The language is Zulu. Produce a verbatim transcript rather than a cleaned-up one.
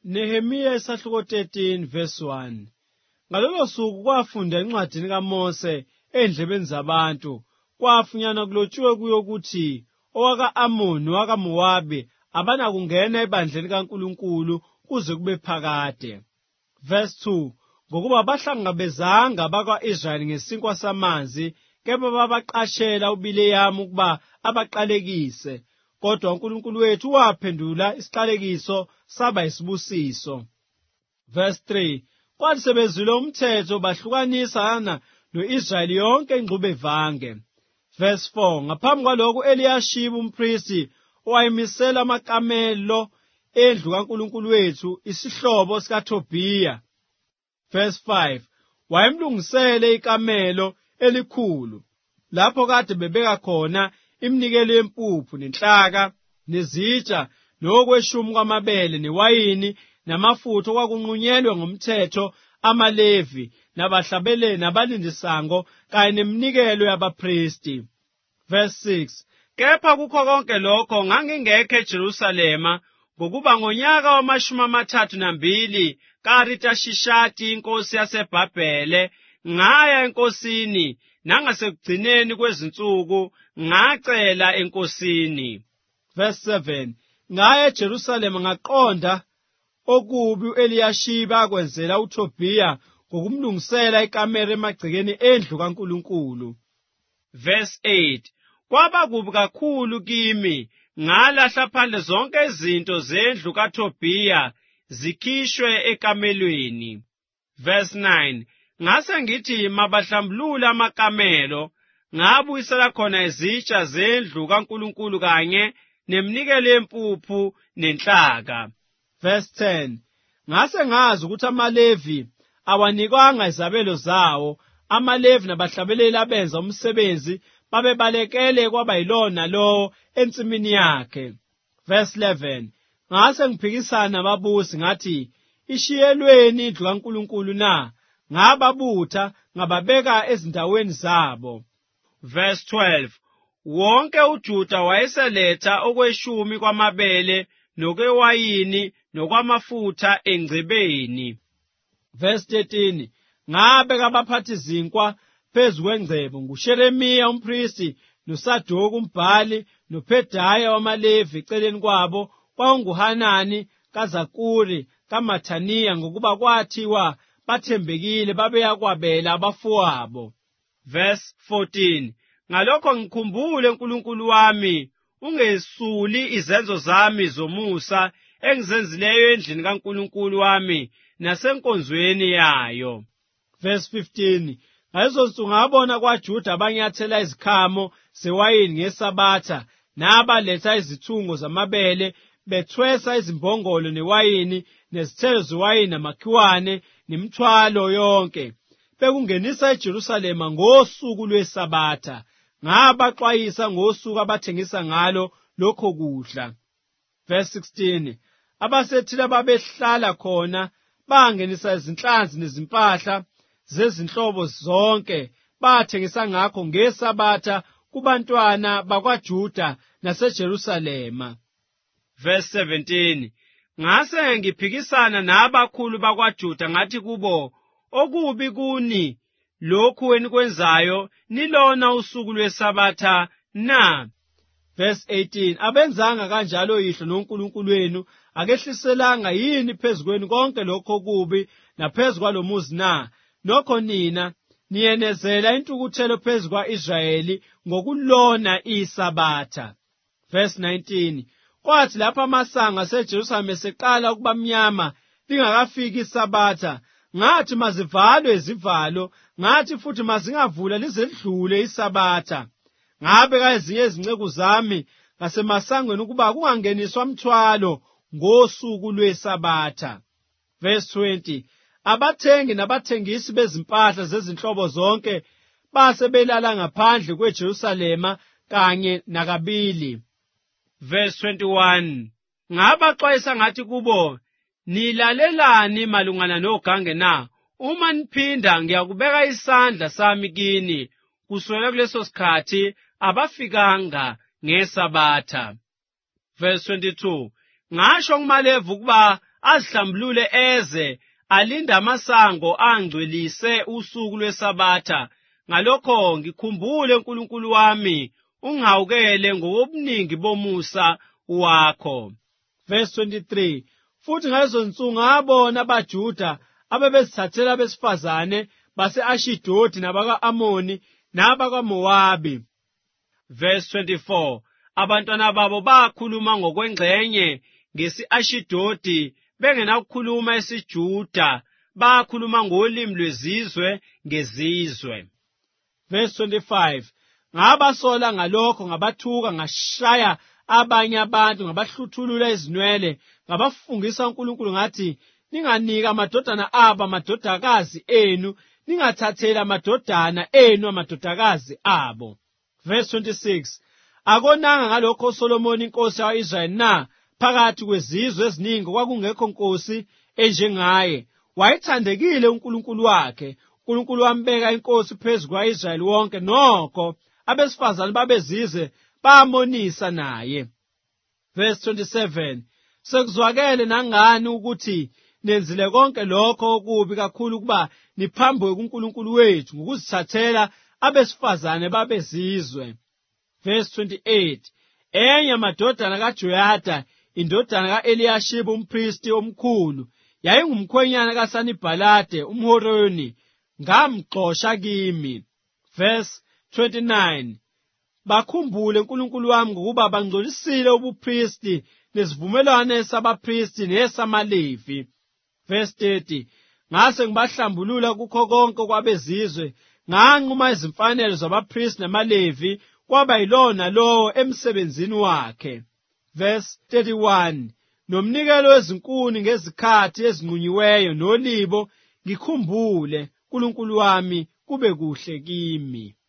Nehemiya isahluko thirteen verse one. Ngalolo suku kwafunda encwadini kaMose endlebeni zabantu kwafunyana kulotshiwe kuyo ukuthi owaka-Amoni nowaka-Mowabi abanakungena ebandleni kaNkulunkulu kuze kube phakade. Verse two. Ngokuba bahlangabezanga bakwa-Israyeli ngesinkwa samanzi kepha babaqashela uBileyamu ukuba abaqalekise, kodwa uNkulunkulu wethu waphendula isiqalekiso saba isibusiso. Verse three. Kwathi sebezwile umthetho bahlukanisana no-Israyeli yonke ingxubevange. Verse four. Ngaphambi kwalokhu Eliyashibi umphristi owayemisela amakamelo endlu kaNkulunkulu wethu isihlobo sikaThobhiya. Verse five. Wayemlungisele ikamelo elikhulu lapho kade bebeka khona iminikelo yempuphu nenhlaka nezitsha nokweshumi kwamabele newayini namafutha okwakunqunyelwe ngomthetho amaLevi nabahlabeleli nabalindisango kanye neminikelo yabaphristi. Verse six. Kepha kukho konke lokho ngangingekho eJerusalema ngokuba ngonyaka wamashumi amathathu nambili ka-Aritashishati inkosi yaseBhabhele ngaya enkosini, nangasekugcineni kwezinsuku ngacela enkosini. Verse seven. Ngaya eJerusalema ngaqonda okubi u-Eliyashibi akwenzela uThobhiya ngokumlungisela ikamelo emagcekeni endlu kaNkulunkulu. Verse eight. Kwaba kubi kakhulu kimi ngalahla phandle zonke izinto zendlu kaThobhiya zikhishwe ekamelweni. Verse nine. Ngase ngithi mabahlambulula amakamelo ngabuyisela khona izitsha zendlu kaNkulunkulu kanye neminikelo yempuphu nenhlaka. Verse ten. Ngase ngazi ukuthi amaLevi awanikwanga izabelo zawo, amaLevi nabahlabeleli abenza umsebenzi babebalekele kwaba yilona lowo ensimini yakhe. Verse eleven. Ngase ngiphikisana nababusi ngathi, ishiyelweni indlu kaNkulunkulu na? Ngababutha ngababeka ezindaweni zabo. Verse twelve. Wonke uJuda wayeseletha okweshumi kwamabele nokwewayini nokwamafutha engcebeni. Verse thirteen. Ngabeka abaphathi zinkwa phezu kwengcebo nguSheremiya umphristi noSadoku umbhali noPhedaya wamaLevi eceleni kwabo kwakunguHanani kaZakuri kaMathaniya, ngokuba kwathiwa bathembekile babeyakwabela abafowabo. Verse fourteen. Ngalokho ngikhumbule uNkulunkulu wami ungesuli izenzo zami zomusa engizenzileyo endlini kaNkulunkulu wami nasenkonzweni yayo. Verse fifteen. Ngalezo nsuku ngabona kwaJuda abanyathela izikhamo zewayini ngeSabatha nabaletha izithungo zamabele bethwesa izimbongolo newayini nezithelo zewayini namakhiwane nemithwalo yonke bekungenisa eJerusalema ngosuku lweSabatha. Ngabaxwayisa ngosuku abathengisa ngalo lokho kudla. Verse sixteen. Abasethile babehlala khona bangenisa izinhlanzi nezimpahla zezinhlobo zonke bathengisa ngakho ngeSabatha kubantwana bakwaJuda naseJerusalema. Verse seventeen. Ngase ngiphikisana nabakhulu bakwaJuda ngathi kubo, okubi kuni lokhu enikwenzayo nilona usuku lweSabatha na? Verse eighteen. Abenzanga kanjalo yihlo noNkulunkulu wenu akehliselanga yini phezu kwenu konke lokho kubi naphezu kwalomuzi na? Nokho nina niyenezela intukuthelo phezu kwa-Israyeli ngokulona iSabatha. Verse nineteen. Kwathi lapho amasango aseJerusalema eseqala ukuba mnyama lingakafiki iSabatha, ngathi mazivalwe izivalo, ngathi futhi mazingavula lize lidlule iSabatha. Ngabeka ezinye izinceku zami ngasemasangweni ukuba kungangeniswa mthwalo ngosuku lweSabatha. Verse twenty. Abathengi nabathengisi bezimpahla zezinhlobo zonke base belala ngaphandle kweJerusalema kanye nakabili. Verse twenty-one. Ngabaxwayisa ngathi kubo, nilalelani malungana nogange na? Uma niphinda ngiyakubeka isandla sami kini. Kusukela kuleso sikhathi abafikanga ngeSabatha. Verse twenty-two. Ngasho kumaLevi ukuba azihlambulule eze alinde amasango angcwelise usuku lwesabatha. Ngalokho ngikhumbule uNkulunkulu wami, ungihawukele ngobuningi bomusa wakho. Verse twenty-three. Futhi ngalezo nsuku ngabona abaJuda abebezithathela abesifazane base-Ashidodi nabaka-Amoni nabaka-Mowabi. Verse twenty-four. Abantwana babo bakhuluma ngokwengxenye ngesi-Ashidodi bengenakukhuluma isiJuda, bakhuluma ngolimi lwezizwe ngezizwe. Verse twenty-five. Ngabasola ngalokho, ngabathuka, ngashaya abanye abantu, ngabahluthulula izinwele, ngabafungisa uNkulunkulu ngathi, ninganika amadodana abo amadodakazi enu, ningathatheli amadodana enu amadodakazi abo. Verse twenty-six. Akonanga ngalokho uSolomoni inkosi ya-Israyeli na? Phakathi kwezizwe eziningi kwakungekho nkosi enjengaye. Wayethandekile uNkulunkulu wakhe. uNkulunkulu wambeka inkosi phezu kwa-Israyeli wonke, nokho abesifazane babezizwe bamonisa naye. Verse twenty-seven. Sekuzwakele nangani ukuthi nenzile konke lokho okubi kakhulu ukuba niphambuke kuNkulunkulu wethu ngokuzithathela abesifazane babezizwe. Verse twenty-eight. Enye amadodana kaJoyada, indodana ka-Eliyashibi umphristi omkhulu, yayingumkhwenyana kaSanibhalade umHoroni, ngamxosha kimi. Verse twenty-nine. Bakhumbule uNkulunkulu wami ngokuba bangcolisile ubuphristi nesivumelwano sabaphristi nesamaLevi. Verse thirty. Ngase ngibahlambulula kukho konke kwabezizwe, nganquma izimfanelo zabaphristi namaLevi, kwaba yilona lowo emsebenzini wakhe. Verse thirty-one. Nomnikelo wezinkuni ngezikhathi ezinqunyiweyo nolibo ngikhumbule, uNkulunkulu wami, kube kuhle kimi.